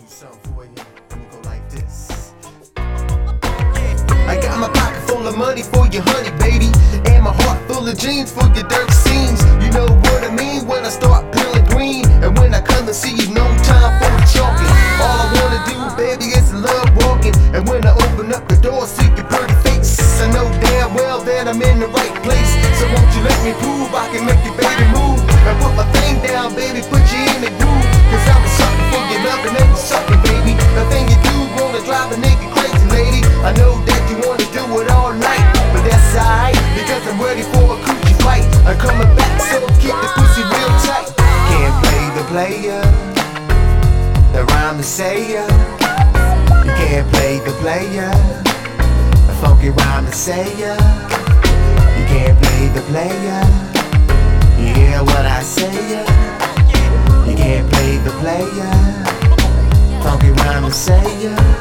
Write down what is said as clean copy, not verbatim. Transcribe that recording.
do something for you. We'll go like this. I got my pocket full of money for your honey, baby, and my heart full of jeans for your dirty scenes. You know what I mean when I start peeling green, and when I come to see you, no time for talking. All I wanna do, baby, is love walking, and when I open up the door, see your pretty face, I know damn well that I'm in the right place. So won't you let me prove I can make your baby move, and put my thing down, baby, put you in the groove. Cause I'm a sucker for your loving and your sucking, baby. The thing you do wanna drive a nigga crazy, lady. I know that you wanna do it all night, but that's alright, because I'm ready for a coochie fight. I'm coming back, so keep the pussy real tight. Can't play the player, the rhyme to say ya. You can't play the player, a funky rhyme to say ya. You can't play the player, you hear what I say ya. You can't play the player, funky rhyme to say ya.